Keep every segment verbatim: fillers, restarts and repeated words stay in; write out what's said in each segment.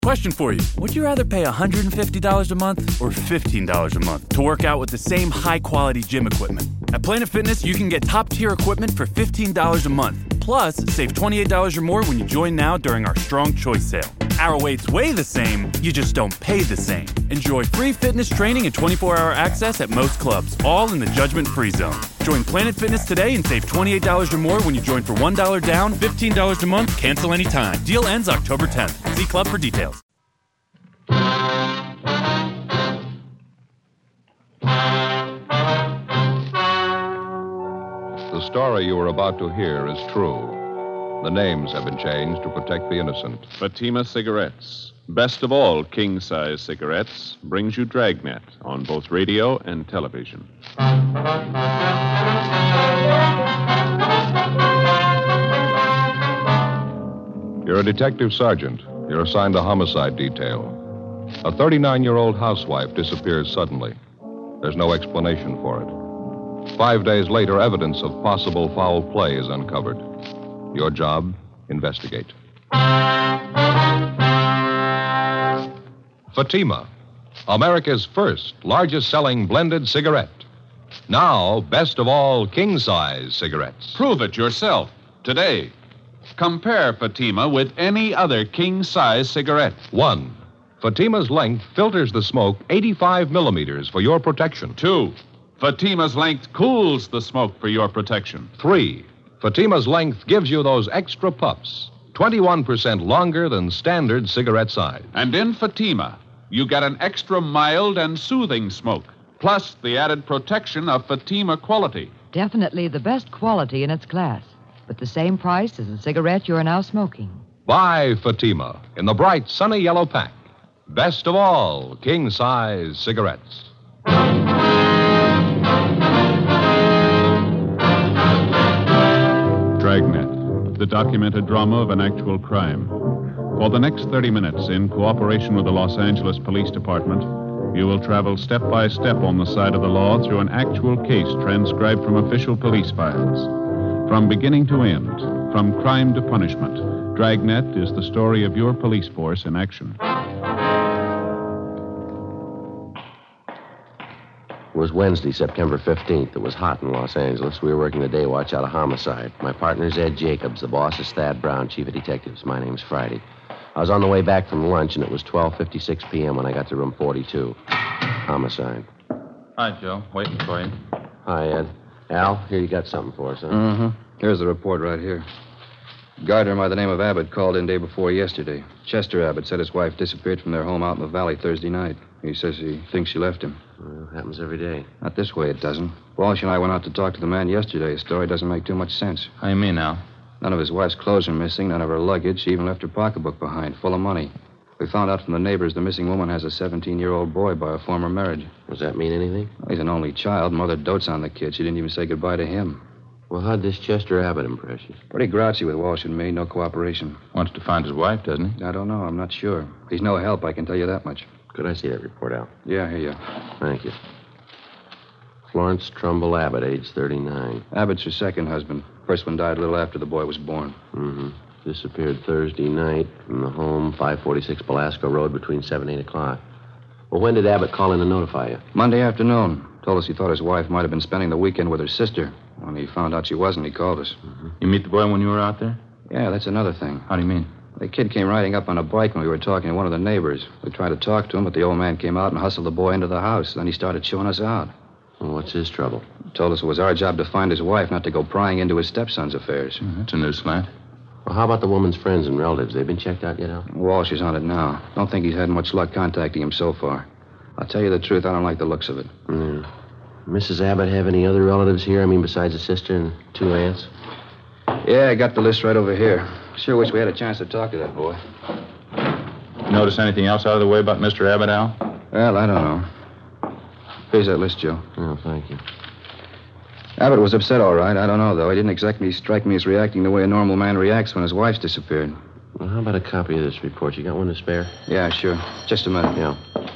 Question for you. Would you rather pay one hundred fifty dollars a month or fifteen dollars a month to work out with the same high-quality gym equipment? At Planet Fitness, you can get top-tier equipment for fifteen dollars a month. Plus, save twenty-eight dollars or more when you join now during our Strong Choice sale. Our weights weigh the same, you just don't pay the same. Enjoy free fitness training and twenty-four hour access at most clubs, all in the judgment-free zone. Join Planet Fitness today and save twenty-eight dollars or more when you join for one dollar down, fifteen dollars a month, cancel anytime. Deal ends October tenth. See club for details. The story you are about to hear is true. The names have been changed to protect the innocent. Fatima Cigarettes, best of all king-size cigarettes, brings you Dragnet on both radio and television. You're a detective sergeant. You're assigned a homicide detail. A thirty-nine-year-old housewife disappears suddenly. There's no explanation for it. Five days later, evidence of possible foul play is uncovered. Your job, investigate. Fatima, America's first largest-selling blended cigarette. Now, best of all king-size cigarettes. Prove it yourself today. Compare Fatima with any other king-size cigarette. One, Fatima's length filters the smoke eighty-five millimeters for your protection. Two, Fatima's length cools the smoke for your protection. Three, Fatima's length gives you those extra puffs, twenty-one percent longer than standard cigarette size. And in Fatima, you get an extra mild and soothing smoke, plus the added protection of Fatima quality. Definitely the best quality in its class, but the same price as the cigarette you're now smoking. Buy Fatima in the bright, sunny yellow pack. Best of all king-size cigarettes. Dragnet, the documented drama of an actual crime. For the next thirty minutes, in cooperation with the Los Angeles Police Department, you will travel step by step on the side of the law through an actual case transcribed from official police files. From beginning to end, from crime to punishment, Dragnet is the story of your police force in action. It was Wednesday, September fifteenth. It was hot in Los Angeles. We were working the day watch out of homicide. My partner's Ed Jacobs. The boss is Thad Brown, chief of detectives. My name's Friday. I was on the way back from lunch, and it was twelve fifty-six p.m. when I got to room forty-two. Homicide. Hi, Joe. Waiting for you. Hi, Ed. Al, here you got something for us, huh? Mm-hmm. Here's the report right here. Gardner by the name of Abbott called in day before yesterday. Chester Abbott said his wife disappeared from their home out in the valley Thursday night. He says he thinks she left him. Well, it happens every day. Not this way, it doesn't. Walsh and I went out to talk to the man yesterday. His story doesn't make too much sense. How you mean, Al? None of his wife's clothes are missing, none of her luggage. She even left her pocketbook behind, full of money. We found out from the neighbors the missing woman has a seventeen-year-old boy by a former marriage. Does that mean anything? He's an only child. Mother dotes on the kid. She didn't even say goodbye to him. Well, how'd this Chester Abbott impress you? Pretty grouchy with Walsh and me. No cooperation. Wants to find his wife, doesn't he? I don't know. I'm not sure. He's no help, I can tell you that much. Could I see that report, Al? Yeah, here you. Thank you. Florence Trumbull Abbott, age thirty-nine. Abbott's her second husband. First one died a little after the boy was born. Mm-hmm. Disappeared Thursday night from the home, five forty-six Belasco Road, between seven and eight o'clock. Well, when did Abbott call in to notify you? Monday afternoon. Told us he thought his wife might have been spending the weekend with her sister. When he found out she wasn't, he called us. Mm-hmm. You meet the boy when you were out there? Yeah, that's another thing. How do you mean? The kid came riding up on a bike when we were talking to one of the neighbors. We tried to talk to him, but the old man came out and hustled the boy into the house. Then he started chewing us out. Well, what's his trouble? Told us it was our job to find his wife, not to go prying into his stepson's affairs. Mm-hmm. That's a new slant. Well, how about the woman's friends and relatives? They've been checked out yet, Al? Walsh is on it now. Don't think he's had much luck contacting him so far. I'll tell you the truth, I don't like the looks of it. Mm. Missus Abbott have any other relatives here? I mean, besides a sister and two aunts? Yeah, I got the list right over here. Sure wish we had a chance to talk to that boy. Notice anything else out of the way about Mister Abbott, Al? Well, I don't know. Here's that list, Joe. Oh, thank you. Abbott was upset, all right. I don't know, though. He didn't exactly strike me as reacting the way a normal man reacts when his wife's disappeared. Well, how about a copy of this report? You got one to spare? Yeah, sure. Just a minute. Yeah.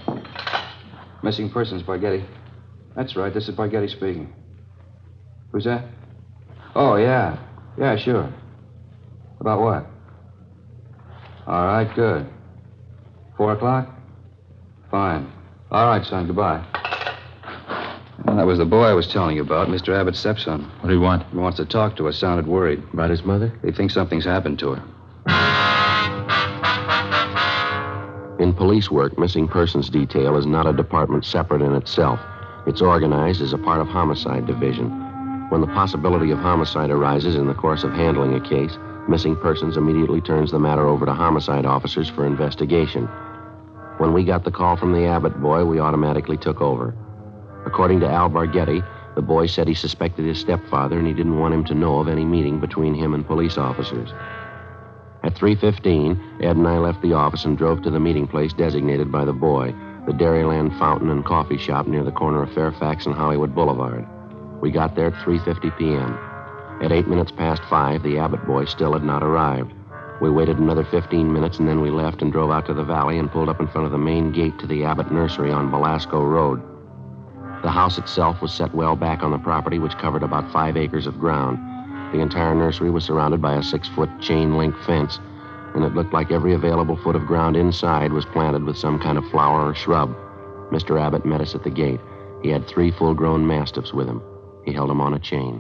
Missing persons, Bargetti. That's right. This is Bargetti speaking. Who's that? Oh, yeah. Yeah, sure. About what? All right, good. Four o'clock? Fine. All right, son. Goodbye. Well, that was the boy I was telling you about, Mister Abbott's stepson. What do you want? He wants to talk to us. Sounded worried. About his mother? They think something's happened to her. In police work, missing persons detail is not a department separate in itself. It's organized as a part of homicide division. When the possibility of homicide arises in the course of handling a case, missing persons immediately turns the matter over to homicide officers for investigation. When we got the call from the Abbott boy, we automatically took over. According to Al Barghetti, the boy said he suspected his stepfather and he didn't want him to know of any meeting between him and police officers. At three fifteen, Ed and I left the office and drove to the meeting place designated by the boy, the Dairyland Fountain and Coffee Shop near the corner of Fairfax and Hollywood Boulevard. We got there at three fifty p.m. At eight minutes past five, the Abbott boy still had not arrived. We waited another fifteen minutes, and then we left and drove out to the valley and pulled up in front of the main gate to the Abbott nursery on Velasco Road. The house itself was set well back on the property, which covered about five acres of ground. The entire nursery was surrounded by a six-foot chain-link fence, and it looked like every available foot of ground inside was planted with some kind of flower or shrub. Mister Abbott met us at the gate. He had three full-grown mastiffs with him. He held them on a chain.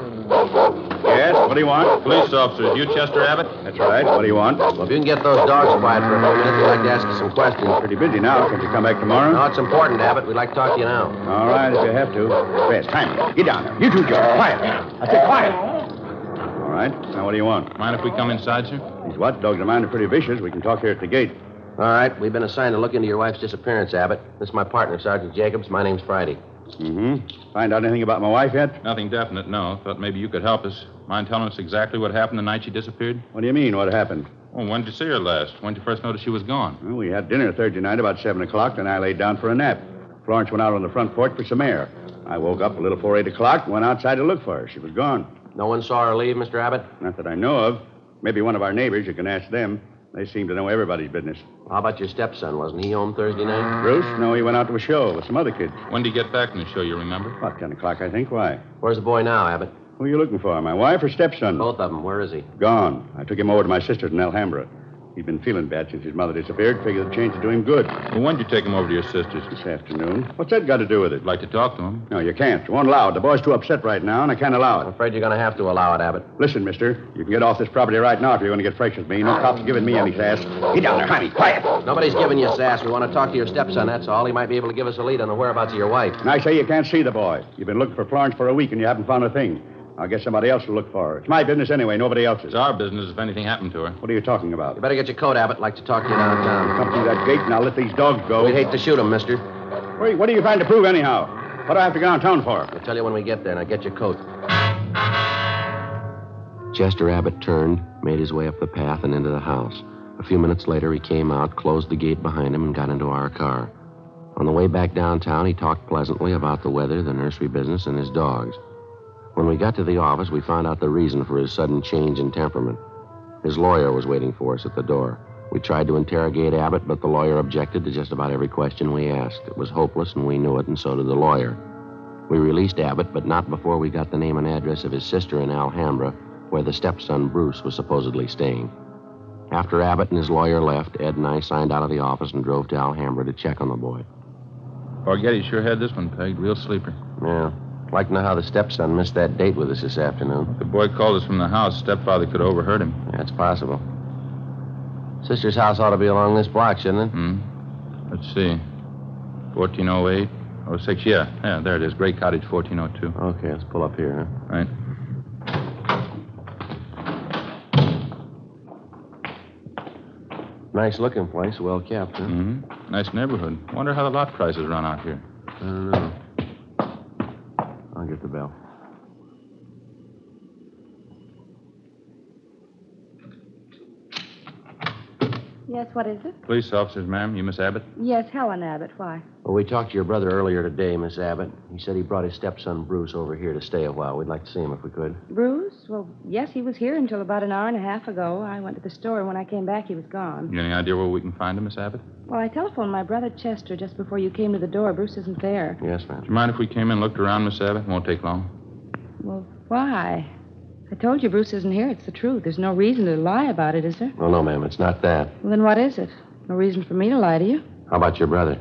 Yes, what do you want? Police officers. You Chester Abbott? That's right. What do you want? Well, if you can get those dogs quiet for a few minutes, we'd like to ask you some questions. Pretty busy now. Can't you come back tomorrow? No, it's important, Abbott. We'd like to talk to you now. All right, if you have to. Fast, time. Get down there. You two, Joe. Quiet. I said quiet. All right. Now, what do you want? Mind if we come inside, sir? These watchdogs of mine are pretty vicious. We can talk here at the gate. All right. We've been assigned to look into your wife's disappearance, Abbott. This is my partner, Sergeant Jacobs. My name's Friday. Mm-hmm. Find out anything about my wife yet? Nothing definite, no. Thought maybe you could help us. Mind telling us exactly what happened the night she disappeared? What do you mean, what happened? Oh, when did you see her last? When did you first notice she was gone? Well, we had dinner Thursday night about seven o'clock, then I laid down for a nap. Florence went out on the front porch for some air. I woke up a little before eight o'clock and went outside to look for her. She was gone. No one saw her leave, Mister Abbott? Not that I know of. Maybe one of our neighbors. You can ask them. They seem to know everybody's business. How about your stepson? Wasn't he home Thursday night? Bruce? No, he went out to a show with some other kids. When did he get back from the show, you remember? About ten o'clock, I think. Why? Where's the boy now, Abbott? Who are you looking for, my wife or stepson? Both of them. Where is he? Gone. I took him over to my sister's in Alhambra. He'd been feeling bad since his mother disappeared. Figured the change would do him good. Well, when did you take him over to your sister's? This afternoon. What's that got to do with it? I'd like to talk to him. No, you can't. You won't allow it. The boy's too upset right now, and I can't allow I'm it. afraid you're going to have to allow it, Abbott. Listen, mister, you can get off this property right now if you're going to get fresh with me. No cops giving me any sass. Get down there, honey. Quiet. Nobody's giving you sass. We want to talk to your stepson, that's all. He might be able to give us a lead on the whereabouts of your wife. And I say you can't see the boy. You've been looking for Florence for a week, and you haven't found a thing. I'll get somebody else to look for her. It's my business anyway, nobody else's. It's our business if anything happened to her. What are you talking about? You better get your coat, Abbott. I'd like to talk to you downtown. Come through that gate, and I'll let these dogs go. We'd hate to shoot them, mister. Wait, what are you trying to prove, anyhow? What do I have to go downtown for? I'll tell you when we get there. Now get your coat. Chester Abbott turned, made his way up the path and into the house. A few minutes later, he came out, closed the gate behind him, and got into our car. On the way back downtown, he talked pleasantly about the weather, the nursery business, and his dogs. When we got to the office, we found out the reason for his sudden change in temperament. His lawyer was waiting for us at the door. We tried to interrogate Abbott, but the lawyer objected to just about every question we asked. It was hopeless, and we knew it, and so did the lawyer. We released Abbott, but not before we got the name and address of his sister in Alhambra, where the stepson Bruce was supposedly staying. After Abbott and his lawyer left, Ed and I signed out of the office and drove to Alhambra to check on the boy. Barghetti sure had this one pegged. Real sleeper. Yeah. Like to know how the stepson missed that date with us this afternoon. The boy called us from the house. Stepfather could have overheard him. That's possible. Sister's house ought to be along this block, shouldn't it? Hmm. Let's see. fourteen oh eight. oh six, yeah. Yeah, there it is. Gray Cottage, fourteen oh two. Okay, let's pull up here, huh? Right. Nice looking place, well kept, huh? Mm-hmm. Nice neighborhood. Wonder how the lot prices run out here. I don't know. I'll get the bell. Yes, what is it? Police officers, ma'am. You Miss Abbott? Yes, Helen Abbott. Why? Well, we talked to your brother earlier today, Miss Abbott. He said he brought his stepson, Bruce, over here to stay a while. We'd like to see him if we could. Bruce? Well, yes, he was here until about an hour and a half ago. I went to the store, and when I came back, he was gone. You any idea where we can find him, Miss Abbott? Well, I telephoned my brother Chester just before you came to the door. Bruce isn't there. Yes, ma'am. Do you mind if we came in and looked around, Miss Abbott? It won't take long. Well, why? I told you Bruce isn't here. It's the truth. There's no reason to lie about it, is there? Well, no, ma'am. It's not that. Well, then what is it? No reason for me to lie to you. How about your brother?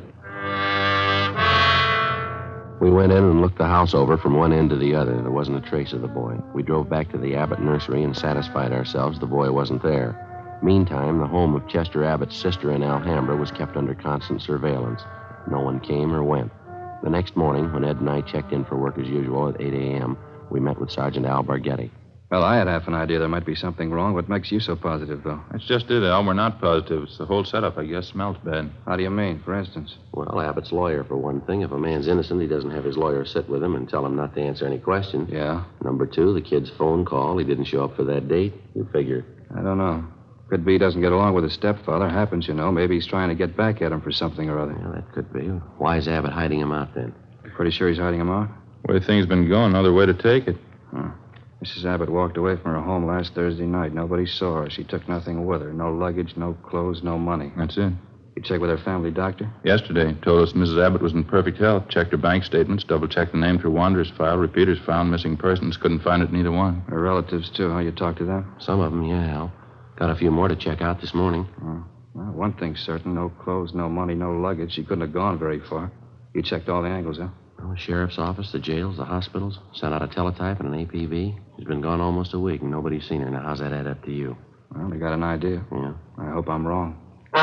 We went in and looked the house over from one end to the other. There wasn't a trace of the boy. We drove back to the Abbott nursery and satisfied ourselves the boy wasn't there. Meantime, the home of Chester Abbott's sister in Alhambra was kept under constant surveillance. No one came or went. The next morning, when Ed and I checked in for work as usual at eight a.m., we met with Sergeant Al Bargetti. Well, I had half an idea there might be something wrong. What makes you so positive, though? That's just it, Al. We're not positive. It's the whole setup, I guess, smells bad. How do you mean, for instance? Well, Abbott's lawyer, for one thing. If a man's innocent, he doesn't have his lawyer sit with him and tell him not to answer any questions. Yeah? Number two, the kid's phone call. He didn't show up for that date. You figure. I don't know. Could be he doesn't get along with his stepfather. Happens, you know. Maybe he's trying to get back at him for something or other. Yeah, that could be. Why is Abbott hiding him out, then? Pretty sure he's hiding him out? The way things been going, no other way to take it. Huh. Missus Abbott walked away from her home last Thursday night. Nobody saw her. She took nothing with her. No luggage, no clothes, no money. That's it. You checked with her family doctor? Yesterday. Told us Missus Abbott was in perfect health. Checked her bank statements, double-checked the name through Wanderer's file. Repeaters found missing persons. Couldn't find it in either one. Her relatives, too. How you talked to them? Some of them, yeah, Al. Got a few more to check out this morning. Oh. Well, one thing's certain. No clothes, no money, no luggage. She couldn't have gone very far. You checked all the angles, huh? Well, the sheriff's office, the jails, the hospitals. Sent out a teletype and an A P B. She's been gone almost a week, and nobody's seen her. Now, how's that add up to you? Well, they got an idea. Yeah. I hope I'm wrong.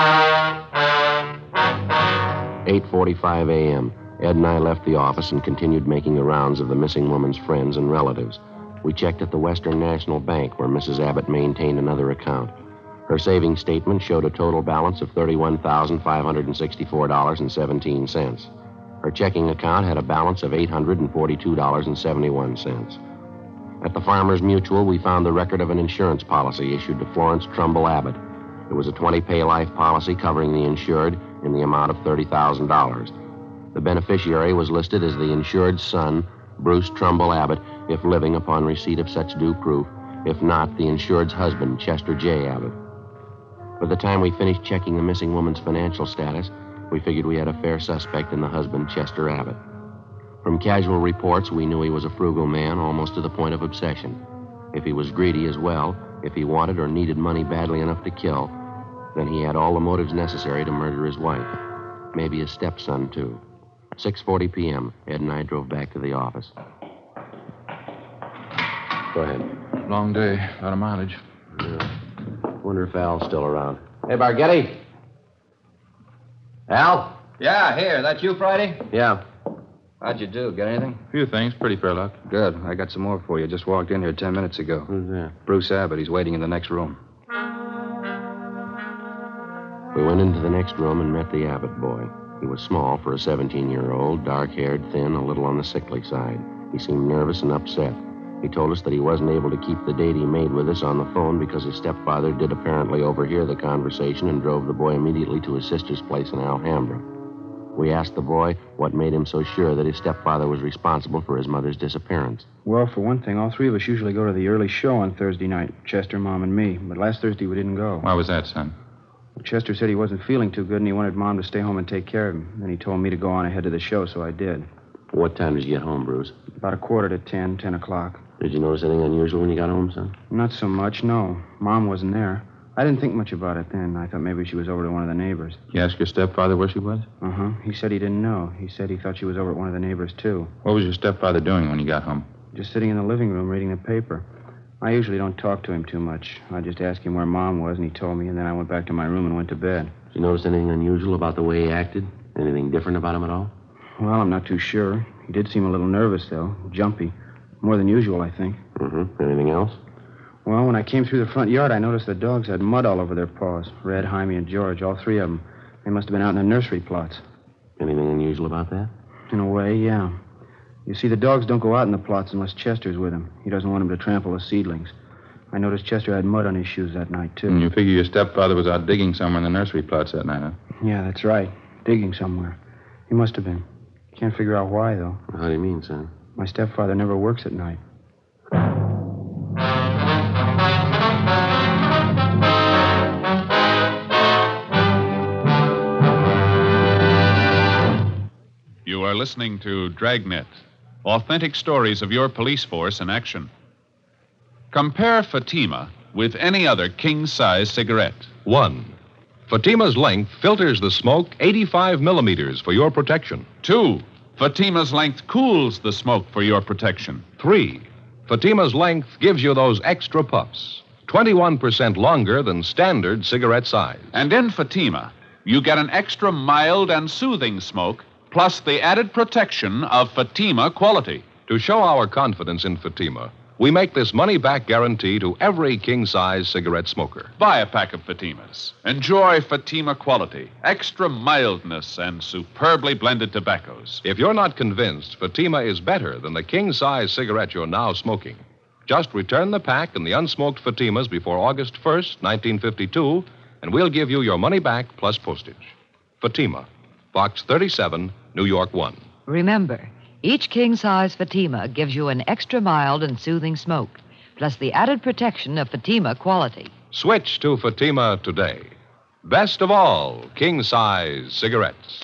eight forty-five a.m. Ed and I left the office and continued making the rounds of the missing woman's friends and relatives. We checked at the Western National Bank, where Missus Abbott maintained another account. Her savings statement showed a total balance of thirty-one thousand five hundred sixty-four dollars and seventeen cents. Her checking account had a balance of eight hundred forty-two dollars and seventy-one cents. At the Farmers Mutual, we found the record of an insurance policy issued to Florence Trumbull Abbott. It was a twenty-pay life policy covering the insured in the amount of thirty thousand dollars. The beneficiary was listed as the insured's son, Bruce Trumbull Abbott, if living upon receipt of such due proof. If not, the insured's husband, Chester J. Abbott. By the time we finished checking the missing woman's financial status, we figured we had a fair suspect in the husband, Chester Abbott. From casual reports, we knew he was a frugal man, almost to the point of obsession. If he was greedy as well, if he wanted or needed money badly enough to kill, then he had all the motives necessary to murder his wife. Maybe his stepson, too. six forty p.m., Ed and I drove back to the office. Go ahead. Long day, a lot of mileage. Yeah. Wonder if Al's still around. Hey, Bargetti. Al? Yeah, here. That you, Friday? Yeah. How'd you do? Get anything? A few things. Pretty fair luck. Good. I got some more for you. Just walked in here ten minutes ago. Who's that? Bruce Abbott. He's waiting in the next room. We went into the next room and met the Abbott boy. He was small for a seventeen-year-old, dark-haired, thin, a little on the sickly side. He seemed nervous and upset. He told us that he wasn't able to keep the date he made with us on the phone because his stepfather did apparently overhear the conversation and drove the boy immediately to his sister's place in Alhambra. We asked the boy what made him so sure that his stepfather was responsible for his mother's disappearance. Well, for one thing, all three of us usually go to the early show on Thursday night, Chester, Mom, and me. But last Thursday we didn't go. Why was that, son? Chester said he wasn't feeling too good and he wanted Mom to stay home and take care of him. Then he told me to go on ahead to the show, so I did. What time did you get home, Bruce? About a quarter to ten, ten o'clock. Did you notice anything unusual when you got home, son? Not so much, no. Mom wasn't there. I didn't think much about it then. I thought maybe she was over to one of the neighbors. You asked your stepfather where she was? Uh-huh. He said he didn't know. He said he thought she was over at one of the neighbors, too. What was your stepfather doing when you got home? Just sitting in the living room reading the paper. I usually don't talk to him too much. I just asked him where Mom was, and he told me, and then I went back to my room and went to bed. Did you notice anything unusual about the way he acted? Anything different about him at all? Well, I'm not too sure. He did seem a little nervous, though. Jumpy. More than usual, I think. Mm-hmm. Anything else? Well, when I came through the front yard, I noticed the dogs had mud all over their paws. Red, Jaime, and George, all three of them. They must have been out in the nursery plots. Anything unusual about that? In a way, yeah. You see, the dogs don't go out in the plots unless Chester's with them. He doesn't want them to trample the seedlings. I noticed Chester had mud on his shoes that night, too. And you figure your stepfather was out digging somewhere in the nursery plots that night, huh? Yeah, that's right. Digging somewhere. He must have been. Can't figure out why, though. How do you mean, son? My stepfather never works at night. You are listening to Dragnet, authentic stories of your police force in action. Compare Fatima with any other king-size cigarette. One, Fatima's length filters the smoke eighty-five millimeters for your protection. Two, Fatima's length cools the smoke for your protection. Three, Fatima's length gives you those extra puffs, twenty-one percent longer than standard cigarette size. And in Fatima, you get an extra mild and soothing smoke, plus the added protection of Fatima quality. To show our confidence in Fatima, we make this money-back guarantee to every king-size cigarette smoker. Buy a pack of Fatimas. Enjoy Fatima quality, extra mildness, and superbly blended tobaccos. If you're not convinced Fatima is better than the king-size cigarette you're now smoking, just return the pack and the unsmoked Fatimas before August first, nineteen fifty-two, and we'll give you your money back plus postage. Fatima, Box thirty-seven, New York one. Remember, each king-size Fatima gives you an extra mild and soothing smoke, plus the added protection of Fatima quality. Switch to Fatima today. Best of all, king-size cigarettes.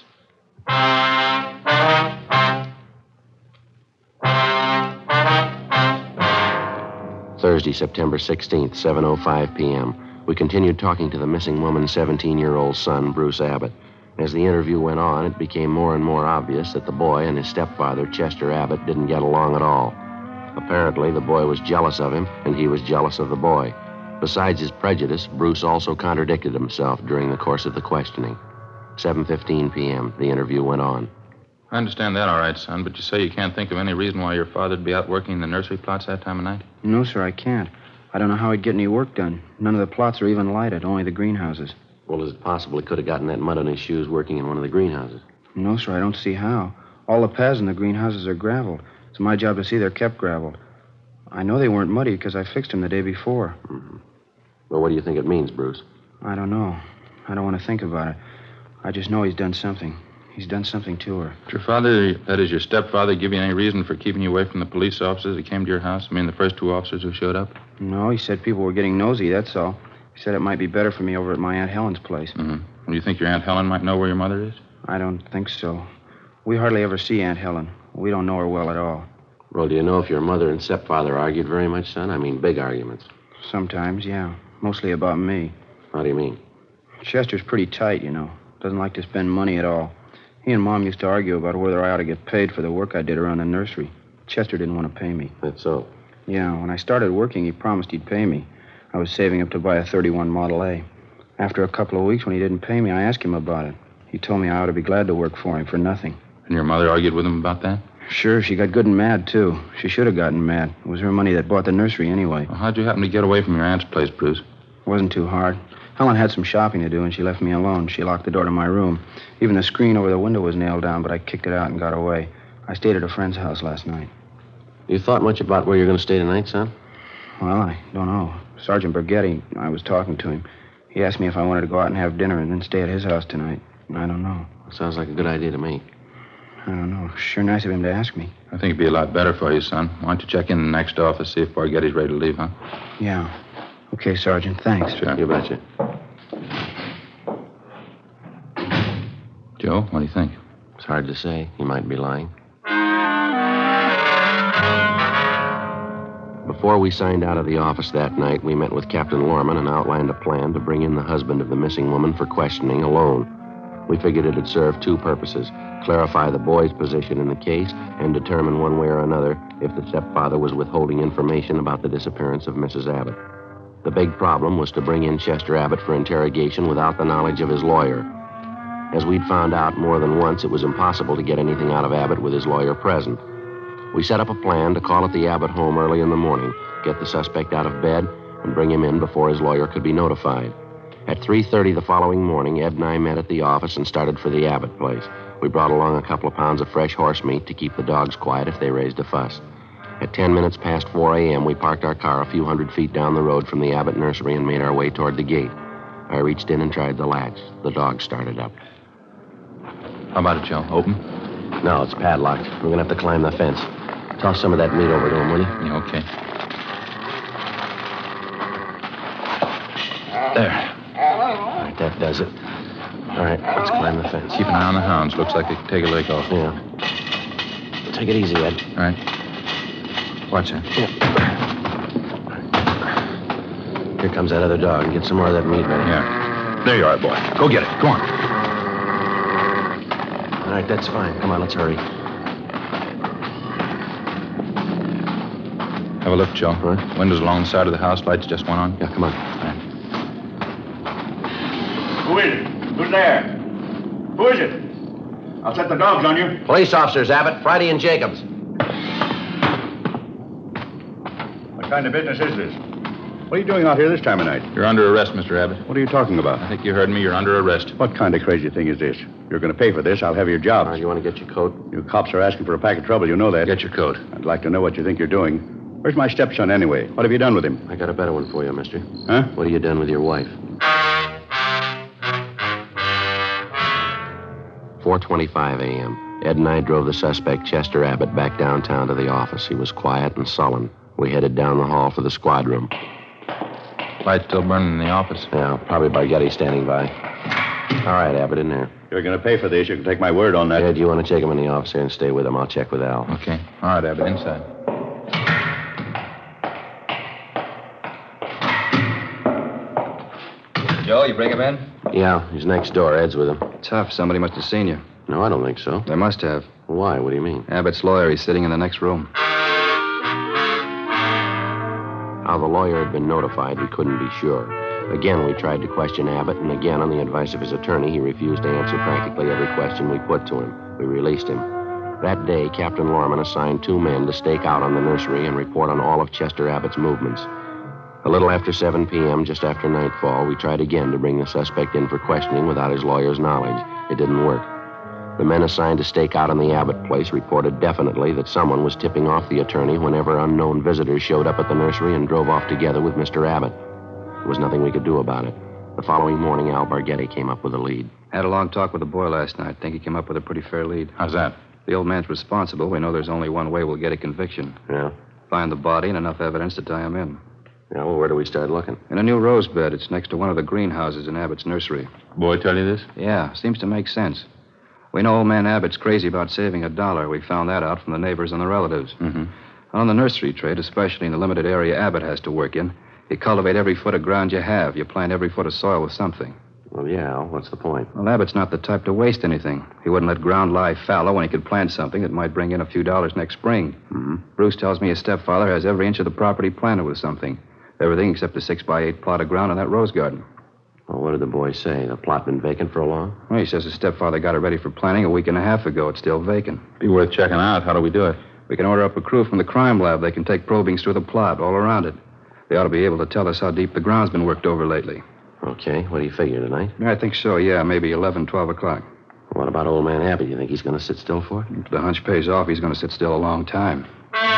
Thursday, September sixteenth, seven oh five p.m. We continued talking to the missing woman's seventeen-year-old son, Bruce Abbott. As the interview went on, it became more and more obvious that the boy and his stepfather, Chester Abbott, didn't get along at all. Apparently, the boy was jealous of him, and he was jealous of the boy. Besides his prejudice, Bruce also contradicted himself during the course of the questioning. seven fifteen p.m., the interview went on. I understand that all right, son, but you say you can't think of any reason why your father'd be out working in the nursery plots that time of night? No, sir, I can't. I don't know how he'd get any work done. None of the plots are even lighted, only the greenhouses. Well, is it possible he could have gotten that mud on his shoes working in one of the greenhouses? No, sir, I don't see how. All the paths in the greenhouses are graveled. It's my job to see they're kept graveled. I know they weren't muddy because I fixed them the day before. Mm-hmm. Well, what do you think it means, Bruce? I don't know. I don't want to think about it. I just know he's done something. He's done something to her. Did your father, that is your stepfather, give you any reason for keeping you away from the police officers that came to your house? I mean, the first two officers who showed up? No, he said people were getting nosy, that's all. He said it might be better for me over at my Aunt Helen's place. Mm-hmm. Do you think your Aunt Helen might know where your mother is? I don't think so. We hardly ever see Aunt Helen. We don't know her well at all. Well, do you know if your mother and stepfather argued very much, son? I mean, big arguments. Sometimes, yeah. Mostly about me. How do you mean? Chester's pretty tight, you know. Doesn't like to spend money at all. He and Mom used to argue about whether I ought to get paid for the work I did around the nursery. Chester didn't want to pay me. That's so? Yeah, when I started working, he promised he'd pay me. I was saving up to buy a thirty-one Model A. After a couple of weeks, when he didn't pay me, I asked him about it. He told me I ought to be glad to work for him for nothing. And your mother argued with him about that? Sure, she got good and mad, too. She should have gotten mad. It was her money that bought the nursery anyway. Well, how'd you happen to get away from your aunt's place, Bruce? It wasn't too hard. Helen had some shopping to do, and she left me alone. She locked the door to my room. Even the screen over the window was nailed down, but I kicked it out and got away. I stayed at a friend's house last night. You thought much about where you're going to stay tonight, son? Well, I don't know. Sergeant Burgetti, I was talking to him. He asked me if I wanted to go out and have dinner and then stay at his house tonight. I don't know. Sounds like a good idea to me. I don't know. Sure nice of him to ask me. I think it'd be a lot better for you, son. Why don't you check in the next office, see if Burgetti's ready to leave, huh? Yeah. Okay, Sergeant. Thanks. Sure. You betcha. Joe, what do you think? It's hard to say. He might be lying. Before we signed out of the office that night, we met with Captain Lorman and outlined a plan to bring in the husband of the missing woman for questioning alone. We figured it'd serve two purposes: clarify the boy's position in the case and determine one way or another if the stepfather was withholding information about the disappearance of Missus Abbott. The big problem was to bring in Chester Abbott for interrogation without the knowledge of his lawyer. As we'd found out more than once, it was impossible to get anything out of Abbott with his lawyer present. We set up a plan to call at the Abbott home early in the morning, get the suspect out of bed, and bring him in before his lawyer could be notified. At three thirty the following morning, Ed and I met at the office and started for the Abbott place. We brought along a couple of pounds of fresh horse meat to keep the dogs quiet if they raised a fuss. At ten minutes past four a.m., we parked our car a few hundred feet down the road from the Abbott nursery and made our way toward the gate. I reached in and tried the latch. The dogs started up. How about it, Joe? Open? No, it's padlocked. We're going to have to climb the fence. Toss some of that meat over to him, will you? Yeah, okay. There. All right, that does it. All right, let's climb the fence. Keep an eye on the hounds. Looks like they could take a leg off. Yeah. Take it easy, Ed. All right. Watch it. Yeah. Here comes that other dog. Get some more of that meat ready. Yeah. There you are, boy. Go get it. Go on. All right, that's fine. Come on, let's hurry. Have a look, Joe. Huh? Windows along the side of the house, lights just went on. Yeah, come on. Who is it? Who's there? Who is it? I'll set the dogs on you. Police officers, Abbott. Friday and Jacobs. What kind of business is this? What are you doing out here this time of night? You're under arrest, Mister Abbott. What are you talking about? I think you heard me. You're under arrest. What kind of crazy thing is this? You're going to pay for this. I'll have your job. All right, you want to get your coat? You cops are asking for a pack of trouble. You know that. Get your coat. I'd like to know what you think you're doing. Where's my stepson, anyway? What have you done with him? I got a better one for you, mister. Huh? What have you done with your wife? four twenty-five a.m. Ed and I drove the suspect, Chester Abbott, back downtown to the office. He was quiet and sullen. We headed down the hall for the squad room. Lights still burning in the office. Yeah, probably Bargetti standing by. All right, Abbott, in there. You're going to pay for this. You can take my word on that. Ed, you want to take him in the office here and stay with him? I'll check with Al. Okay. All right, Abbott, inside. Joe, you bring him in? Yeah, he's next door. Ed's with him. Tough. Somebody must have seen you. No, I don't think so. They must have. Why? What do you mean? Abbott's lawyer. He's sitting in the next room. How the lawyer had been notified, we couldn't be sure. Again, we tried to question Abbott, and again, on the advice of his attorney, he refused to answer practically every question we put to him. We released him. That day, Captain Lorman assigned two men to stake out on the nursery and report on all of Chester Abbott's movements. A little after seven p.m., just after nightfall, we tried again to bring the suspect in for questioning without his lawyer's knowledge. It didn't work. The men assigned to stake out on the Abbott place reported definitely that someone was tipping off the attorney whenever unknown visitors showed up at the nursery and drove off together with Mister Abbott. There was nothing we could do about it. The following morning, Al Bargetti came up with a lead. Had a long talk with the boy last night. Think he came up with a pretty fair lead. How's that? The old man's responsible. We know there's only one way we'll get a conviction. Yeah? Find the body and enough evidence to tie him in. Yeah, well, where do we start looking? In a new rose bed. It's next to one of the greenhouses in Abbott's nursery. Boy tell you this? Yeah, seems to make sense. We know old man Abbott's crazy about saving a dollar. We found that out from the neighbors and the relatives. Mm-hmm. On the nursery trade, especially in the limited area Abbott has to work in, you cultivate every foot of ground you have. You plant every foot of soil with something. Well, yeah, Al, what's the point? Well, Abbott's not the type to waste anything. He wouldn't let ground lie fallow when he could plant something that might bring in a few dollars next spring. Mm-hmm. Bruce tells me his stepfather has every inch of the property planted with something. Everything except a six by eight plot of ground in that rose garden. Well, what did the boy say? The plot been vacant for a long? Well, he says his stepfather got it ready for planting a week and a half ago. It's still vacant. Be worth checking out. How do we do it? We can order up a crew from the crime lab. They can take probings through the plot, all around it. They ought to be able to tell us how deep the ground's been worked over lately. Okay, what do you figure, tonight? I think so, yeah. Maybe eleven, twelve o'clock. What about old man Abbott? You think he's going to sit still for it? If the hunch pays off, he's going to sit still a long time.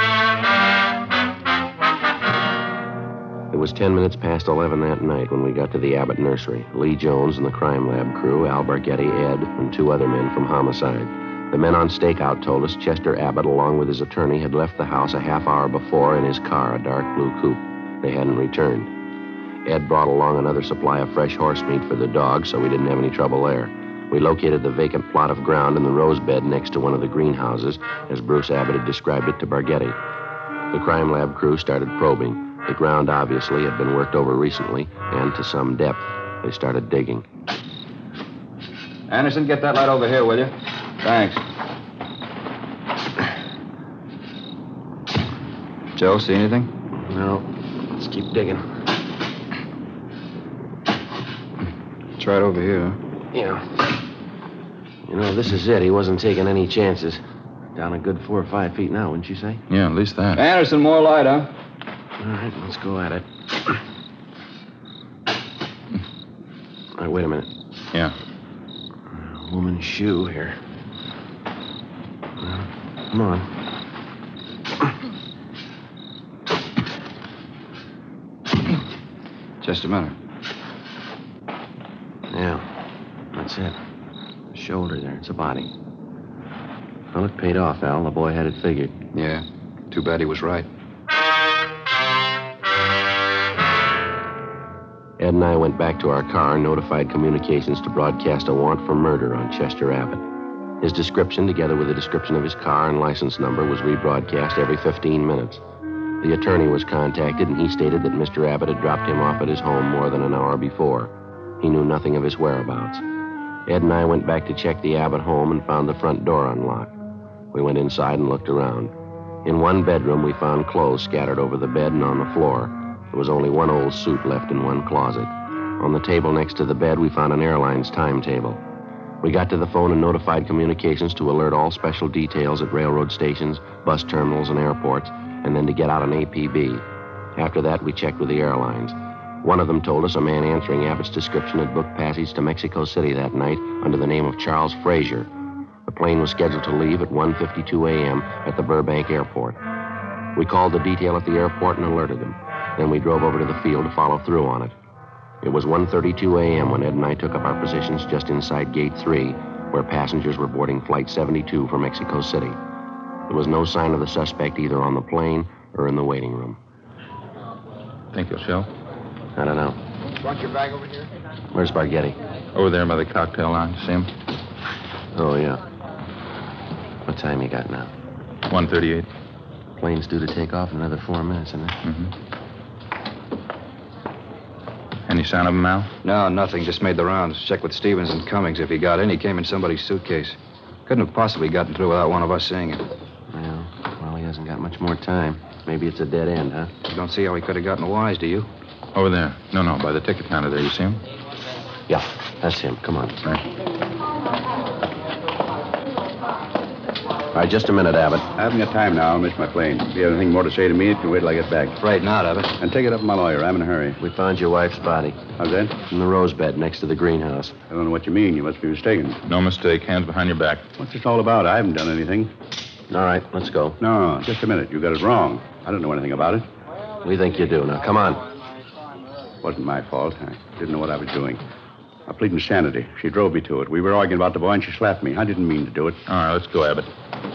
It was ten minutes past eleven that night when we got to the Abbott nursery. Lee Jones and the crime lab crew, Al Bargetti, Ed, and two other men from homicide. The men on stakeout told us Chester Abbott, along with his attorney, had left the house a half hour before in his car, a dark blue coupe. They hadn't returned. Ed brought along another supply of fresh horse meat for the dogs, so we didn't have any trouble there. We located the vacant plot of ground in the rose bed next to one of the greenhouses, as Bruce Abbott had described it to Bargetti. The crime lab crew started probing. The ground obviously had been worked over recently, and to some depth. They started digging. Anderson, get that light over here, will you? Thanks. Joe, see anything? No. Let's keep digging. Try it over here. Yeah. You know, this is it. He wasn't taking any chances. Down a good four or five feet now, wouldn't you say? Yeah, at least that. Anderson, more light, huh? All right, let's go at it. All right, wait a minute. Yeah. A woman's shoe here. Well, come on. Just a minute. Yeah, that's it. The shoulder there. It's a body. Well, it paid off, Al. The boy had it figured. Yeah. Too bad he was right. Ed and I went back to our car and notified communications to broadcast a warrant for murder on Chester Abbott. His description, together with a description of his car and license number, was rebroadcast every fifteen minutes. The attorney was contacted, and he stated that Mister Abbott had dropped him off at his home more than an hour before. He knew nothing of his whereabouts. Ed and I went back to check the Abbott home and found the front door unlocked. We went inside and looked around. In one bedroom, we found clothes scattered over the bed and on the floor. There was only one old suit left in one closet. On the table next to the bed, we found an airline's timetable. We got to the phone and notified communications to alert all special details at railroad stations, bus terminals, and airports, and then to get out an A P B. After that, we checked with the airlines. One of them told us a man answering Abbott's description had booked passage to Mexico City that night under the name of Charles Frazier. The plane was scheduled to leave at one fifty-two a.m. at the Burbank Airport. We called the detail at the airport and alerted them. Then we drove over to the field to follow through on it. It was one thirty-two a.m. when Ed and I took up our positions just inside Gate three, where passengers were boarding Flight seventy-two for Mexico City. There was no sign of the suspect either on the plane or in the waiting room. Think he'll show? I don't know. Want your bag over here? Where's Bargetti? Over there by the cocktail lounge. See him? Oh, yeah. What time you got now? one thirty-eight. Plane's due to take off in another four minutes, isn't it? Mm-hmm. Any sign of him, Al? No, nothing. Just made the rounds. Checked with Stevens and Cummings. If he got in, he came in somebody's suitcase. Couldn't have possibly gotten through without one of us seeing it. Yeah, well, he hasn't got much more time. Maybe it's a dead end, huh? You don't see how he could have gotten wise, do you? Over there. No, no, by the ticket counter there. You see him? Yeah, that's him. Come on. Right. All right, just a minute, Abbott. I haven't got time now. I'll miss my plane. If you have anything more to say to me, you can wait till I get back. Right now, Abbott. And take it up with my lawyer. I'm in a hurry. We found your wife's body. How's that? In the rose bed next to the greenhouse. I don't know what you mean. You must be mistaken. No mistake. Hands behind your back. What's this all about? I haven't done anything. All right, let's go. No, just a minute. You got it wrong. I don't know anything about it. We think you do. Now, come on. Wasn't my fault. I didn't know what I was doing. I plead insanity. She drove me to it. We were arguing about the boy, and she slapped me. I didn't mean to do it. All right, let's go, Abbott.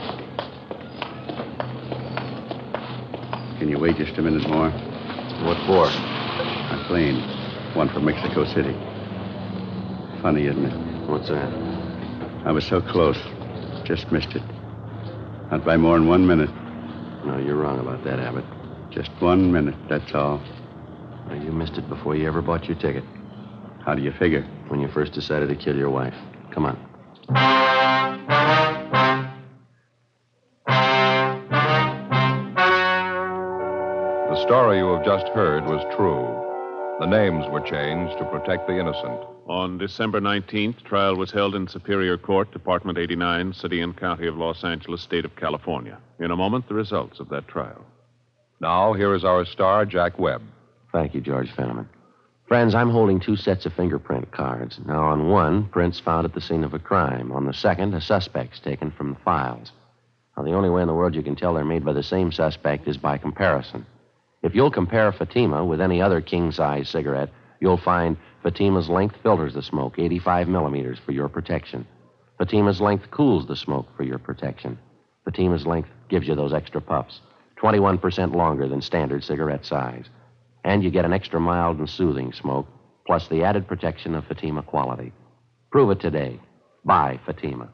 Can you wait just a minute more? What for? My plane. One for Mexico City. Funny, isn't it? What's that? I was so close. Just missed it. Not by more than one minute. No, you're wrong about that, Abbott. Just one minute, that's all. Well, you missed it before you ever bought your ticket. How do you figure? When you first decided to kill your wife. Come on. The story you have just heard was true. The names were changed to protect the innocent. On December nineteenth, trial was held in Superior Court, Department eighty-nine, City and County of Los Angeles, State of California. In a moment, the results of that trial. Now, here is our star, Jack Webb. Thank you, George Fenneman. Friends, I'm holding two sets of fingerprint cards. Now, on one, prints found at the scene of a crime. On the second, a suspect's taken from the files. Now, the only way in the world you can tell they're made by the same suspect is by comparison. If you'll compare Fatima with any other king-size cigarette, you'll find Fatima's length filters the smoke, eighty-five millimeters, for your protection. Fatima's length cools the smoke for your protection. Fatima's length gives you those extra puffs, twenty-one percent longer than standard cigarette size. And you get an extra mild and soothing smoke, plus the added protection of Fatima quality. Prove it today. Buy Fatima.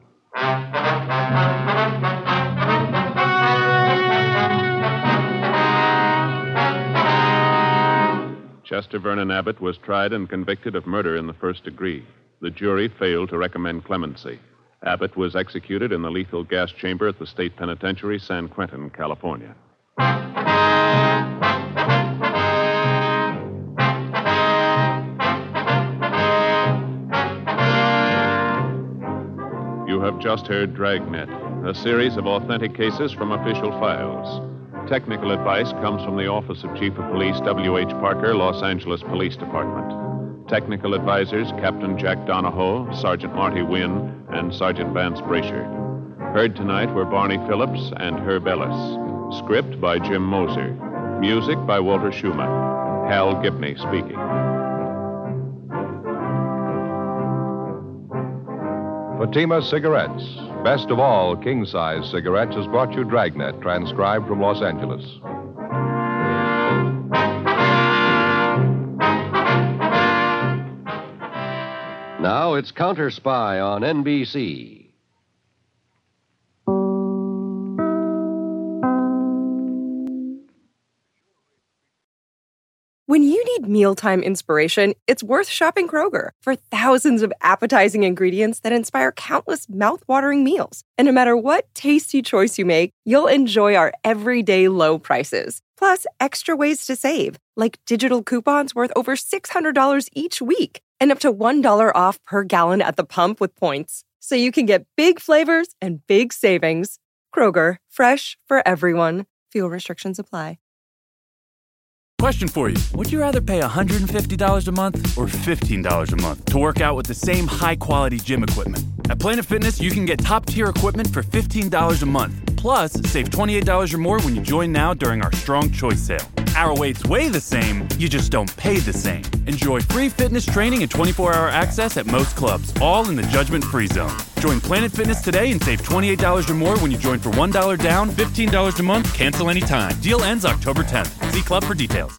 Chester Vernon Abbott was tried and convicted of murder in the first degree. The jury failed to recommend clemency. Abbott was executed in the lethal gas chamber at the State Penitentiary, San Quentin, California. You have just heard Dragnet, a series of authentic cases from official files. Technical advice comes from the Office of Chief of Police W H Parker, Los Angeles Police Department. Technical advisors Captain Jack Donahoe, Sergeant Marty Wynn, and Sergeant Vance Brasher. Heard tonight were Barney Phillips and Herb Ellis. Script by Jim Moser. Music by Walter Schumann. Hal Gibney speaking. Fatima Cigarettes. Best of all king-size cigarettes has brought you Dragnet, transcribed from Los Angeles. Now it's Counter Spy on N B C. When you need need mealtime inspiration, it's worth shopping Kroger for thousands of appetizing ingredients that inspire countless mouth-watering meals. And no matter what tasty choice you make, you'll enjoy our everyday low prices. Plus, extra ways to save, like digital coupons worth over six hundred dollars each week and up to one dollar off per gallon at the pump with points. So you can get big flavors and big savings. Kroger, fresh for everyone. Fuel restrictions apply. Question for you. Would you rather pay one hundred fifty dollars a month or fifteen dollars a month to work out with the same high-quality gym equipment? At Planet Fitness, you can get top-tier equipment for fifteen dollars a month. Plus, save twenty-eight dollars or more when you join now during our Strong Choice sale. Our weights weigh the same, you just don't pay the same. Enjoy free fitness training and twenty-four hour access at most clubs, all in the judgment-free zone. Join Planet Fitness today and save twenty-eight dollars or more when you join for one dollar down, fifteen dollars a month, cancel anytime. Deal ends October tenth. See club for details.